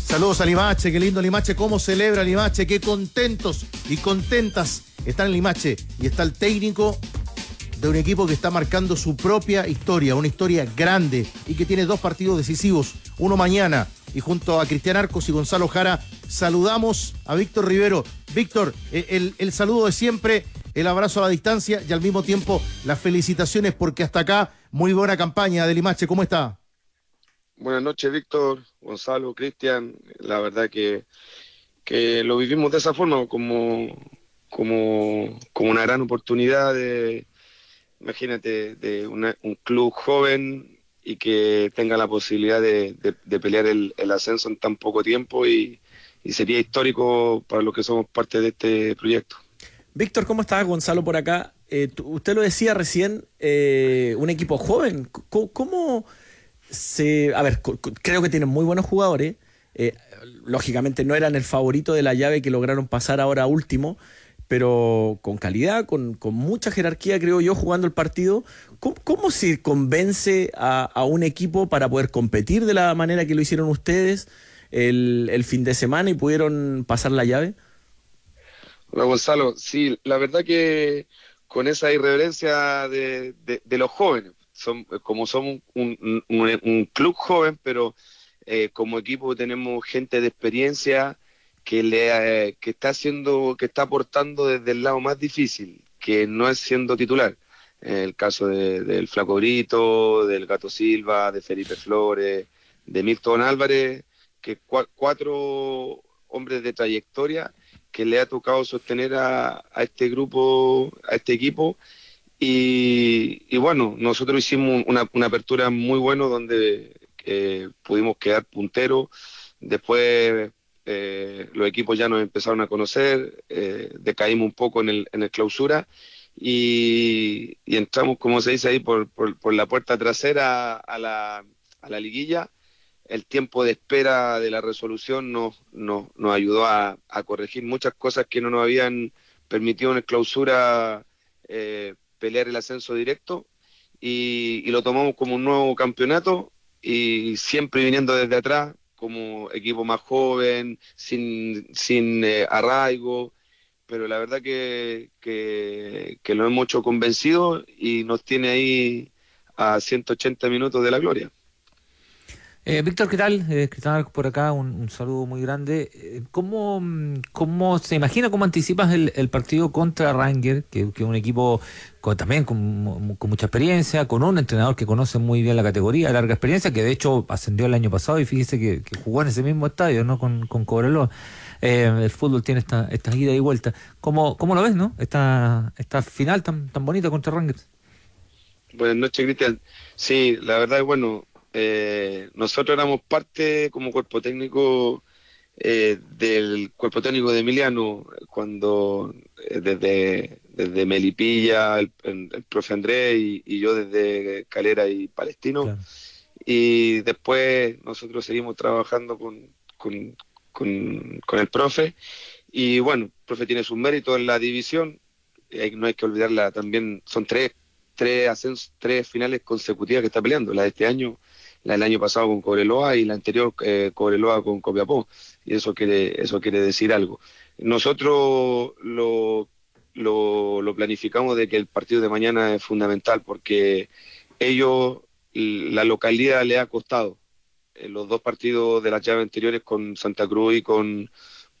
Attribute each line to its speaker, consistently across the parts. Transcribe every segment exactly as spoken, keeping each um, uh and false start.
Speaker 1: Saludos a Limache, qué lindo Limache, cómo celebra Limache, qué contentos y contentas están en Limache. Y está el técnico de un equipo que está marcando su propia historia, una historia grande y que tiene dos partidos decisivos, uno mañana. Y junto a Cristian Arcos y Gonzalo Jara, saludamos a Víctor Rivero. Víctor, el, el saludo de siempre, el abrazo a la distancia y al mismo tiempo las felicitaciones porque hasta acá muy buena campaña de Limache. ¿Cómo está?
Speaker 2: Buenas noches, Víctor, Gonzalo, Cristian. La verdad que, que lo vivimos de esa forma, como, como, como una gran oportunidad de, imagínate, de una, un club joven y que tenga la posibilidad de, de, de pelear el, el ascenso en tan poco tiempo y, y sería histórico para los que somos parte de este proyecto.
Speaker 3: Víctor, ¿cómo estás? Gonzalo por acá. Eh, tú, usted lo decía recién, eh, un equipo joven. ¿Cómo...? cómo Se, a ver, creo que tienen muy buenos jugadores. Eh, lógicamente no eran el favorito de la llave que lograron pasar ahora último, pero con calidad, con, con mucha jerarquía, creo yo, jugando el partido. ¿Cómo, cómo se convence a, a un equipo para poder competir de la manera que lo hicieron ustedes el, el fin de semana y pudieron pasar la llave?
Speaker 2: Hola, Gonzalo. Sí, la verdad que con esa irreverencia de, de, de los jóvenes, Son, como somos un, un, un, un club joven, pero eh, como equipo tenemos gente de experiencia que le eh, que está haciendo, que está aportando desde el lado más difícil, que no es siendo titular. Eh, el caso de, del Flaco Brito, del Gato Silva, de Felipe Flores, de Milton Álvarez, que cua, cuatro hombres de trayectoria que le ha tocado sostener a, a este grupo, a este equipo. Y, y bueno, nosotros hicimos una, una apertura muy buena donde eh, pudimos quedar punteros. Después eh, los equipos ya nos empezaron a conocer, eh, decaímos un poco en el, en el clausura y, y entramos, como se dice ahí, por, por, por la puerta trasera a la, a la liguilla. El tiempo de espera de la resolución nos, nos, nos ayudó a, a corregir muchas cosas que no nos habían permitido en el clausura eh, pelear el ascenso directo y, y lo tomamos como un nuevo campeonato y siempre viniendo desde atrás como equipo más joven, sin, sin eh, arraigo, pero la verdad que, que, que lo hemos hecho convencido y nos tiene ahí a ciento ochenta minutos de la gloria.
Speaker 4: Eh, Víctor, ¿qué tal? Eh, Cristian por acá, un, un saludo muy grande. Eh, ¿Cómo, cómo se imagina, cómo anticipas el, el partido contra Rangers, que, que es un equipo con, también con, con mucha experiencia, con un entrenador que conoce muy bien la categoría, larga experiencia, que de hecho ascendió el año pasado y fíjese que, que jugó en ese mismo estadio, ¿no? Con, con Cobreloa. Eh, el fútbol tiene esta, esta ida y vuelta. ¿Cómo, cómo lo ves, no? Esta, esta final tan, tan bonita contra Rangers.
Speaker 2: Buenas noches, Cristian. Sí, la verdad es bueno. Eh, nosotros éramos parte como cuerpo técnico eh, del cuerpo técnico de Emiliano cuando eh, desde, desde Melipilla el, el, el profe Andrés y, y yo desde Calera y Palestino, claro. Y después nosotros seguimos trabajando con, con, con, con el profe y bueno, el profe tiene sus méritos en la división, eh, no hay que olvidarla también, son tres tres ascensos, tres finales consecutivas que está peleando, la de este año, la del año pasado con Cobreloa y la anterior eh, Cobreloa con Copiapó, y eso quiere eso quiere decir algo. Nosotros lo, lo, lo planificamos de que el partido de mañana es fundamental porque ellos, la localidad le ha costado. Eh, los dos partidos de las llaves anteriores con Santa Cruz y con,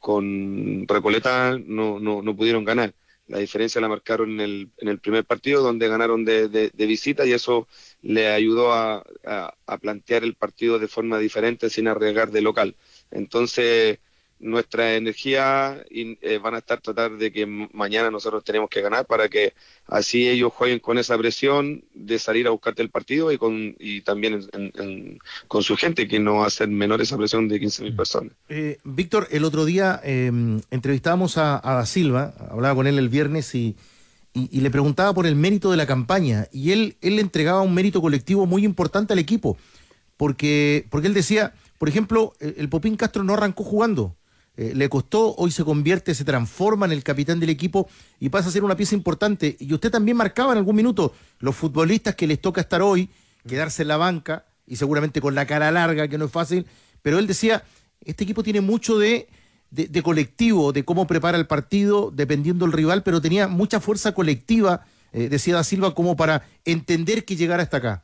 Speaker 2: con Recoleta no, no, no pudieron ganar. La diferencia la marcaron en el, en el primer partido, donde ganaron de, de, de visita, y eso le ayudó a, a, a plantear el partido de forma diferente, sin arriesgar de local. Entonces, nuestra energía eh, van a estar tratar de que mañana nosotros tenemos que ganar para que así ellos jueguen con esa presión de salir a buscarte el partido y con y también en, en, con su gente, que no va a ser menor esa presión de quince mil personas.
Speaker 1: Eh, Víctor, el otro día eh, entrevistábamos a, a Da Silva, hablaba con él el viernes y, y, y le preguntaba por el mérito de la campaña y él, él le entregaba un mérito colectivo muy importante al equipo porque, porque él decía, por ejemplo, el, el Popín Castro no arrancó jugando. Eh, le costó, hoy se convierte, se transforma en el capitán del equipo y pasa a ser una pieza importante. Y usted también marcaba en algún minuto los futbolistas que les toca estar hoy, quedarse en la banca y seguramente con la cara larga, que no es fácil, pero él decía, este equipo tiene mucho de, de, de colectivo, de cómo prepara el partido, dependiendo del rival, pero tenía mucha fuerza colectiva, eh, decía Da Silva, como para entender que llegara hasta acá.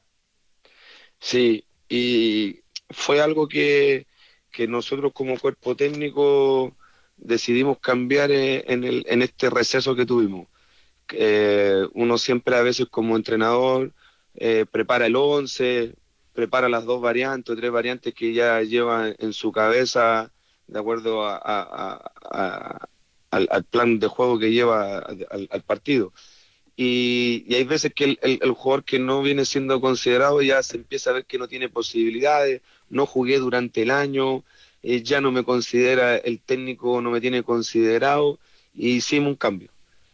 Speaker 2: Sí, y fue algo que, que nosotros como cuerpo técnico decidimos cambiar en, el, en este receso que tuvimos. Eh, uno siempre a veces como entrenador eh, prepara el once, prepara las dos variantes o tres variantes que ya lleva en su cabeza de acuerdo a, a, a, a, al, al plan de juego que lleva al, al partido. Y, y hay veces que el, el, el jugador que no viene siendo considerado ya se empieza a ver que no tiene posibilidades, no jugué durante el año, eh, ya no me considera, el técnico no me tiene considerado, y hicimos un cambio.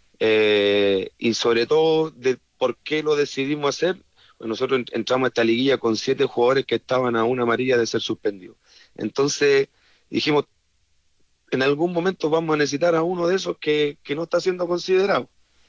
Speaker 2: Eh, y sobre todo, de por qué lo decidimos hacer, pues nosotros entramos a esta liguilla con siete jugadores que estaban a una amarilla de ser suspendidos. Entonces dijimos, en algún momento vamos a necesitar a uno de esos que, que no está siendo considerado.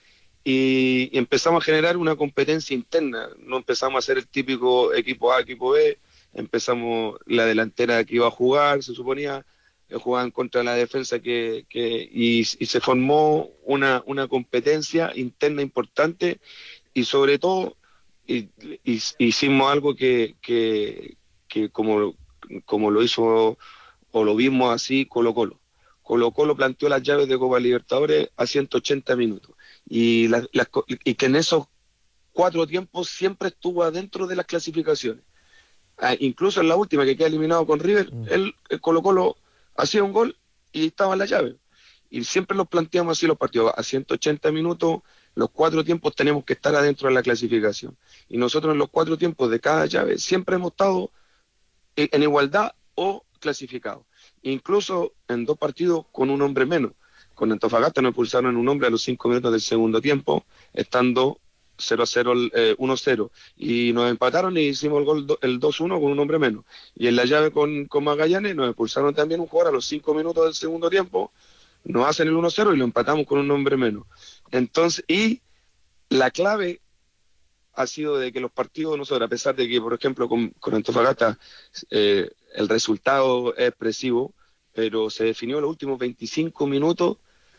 Speaker 2: Y, y empezamos a generar una competencia interna, no empezamos a hacer el típico equipo A, equipo B, empezamos la delantera que iba a jugar, se suponía, eh, jugaban contra la defensa que, que y, y se formó una, una competencia interna importante, y sobre todo y, y, hicimos algo que, que, que como, como lo hizo o lo vimos así Colo Colo. Colo Colo planteó las llaves de Copa Libertadores a ciento ochenta minutos. Y, la, la, y que en esos cuatro tiempos siempre estuvo adentro de las clasificaciones. Ah, incluso en la última que queda eliminado con River, mm. él, el Colo Colo hacía un gol y estaba en la llave. Y siempre los planteamos así los partidos, a ciento ochenta minutos, los cuatro tiempos tenemos que estar adentro de la clasificación. Y nosotros en los cuatro tiempos de cada llave siempre hemos estado en, en igualdad o clasificados. Incluso en dos partidos con un hombre menos. Con Antofagasta nos expulsaron un hombre a los cinco minutos del segundo tiempo, estando cero a cero, eh, uno a cero. Y nos empataron y hicimos el gol, el dos uno con un hombre menos. Y en la llave con, con Magallanes nos expulsaron también un jugador a los cinco minutos del segundo tiempo, nos hacen el uno a cero y lo empatamos con un hombre menos. Entonces, y la clave ha sido de que los partidos nosotros, a pesar de que, por ejemplo, con, con Antofagasta eh, el resultado es expresivo, pero se definió los últimos veinticinco minutos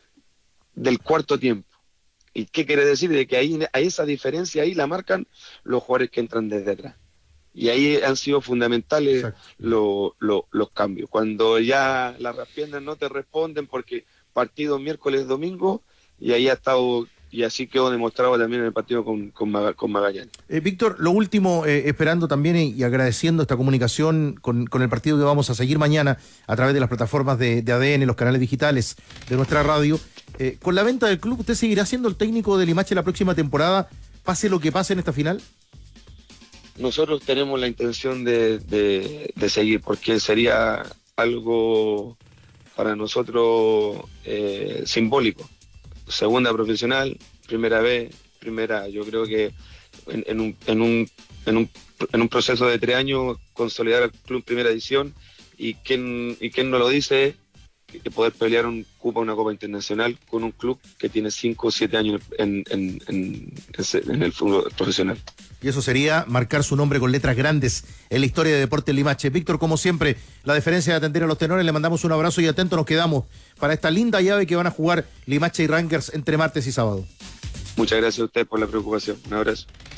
Speaker 2: del cuarto tiempo. ¿Y qué quiere decir? De que ahí, a esa diferencia ahí la marcan los jugadores que entran desde atrás. Y ahí han sido fundamentales lo, lo, los cambios. Cuando ya las raspiernas no te responden porque partido miércoles, domingo, y ahí ha estado... Y así quedó demostrado también en el partido con, con, Mag- con Magallanes.
Speaker 1: Eh, Víctor, lo último, eh, esperando también y, y agradeciendo esta comunicación con, con el partido que vamos a seguir mañana a través de las plataformas de, de A D N, los canales digitales de nuestra radio. Eh, con la venta del club, ¿usted seguirá siendo el técnico del Limache la próxima temporada, pase lo que pase en esta final?
Speaker 2: Nosotros tenemos la intención de, de, de seguir, porque sería algo para nosotros eh, simbólico. Segunda profesional, primera B, primera A. Yo creo que en, en, un, en, un, en, un, en un proceso de tres años consolidar al club en primera edición, y quien, y quien no lo dice, que poder pelear un cupo, una Copa Internacional con un club que tiene cinco o siete años en, en, en, en el fútbol profesional.
Speaker 1: Y eso sería marcar su nombre con letras grandes en la historia de Deportes Limache. Víctor, como siempre, la deferencia de atender a los tenores, le mandamos un abrazo y atentos nos quedamos para esta linda llave que van a jugar Limache y Rangers entre martes y sábado.
Speaker 2: Muchas gracias a ustedes por la preocupación. Un abrazo.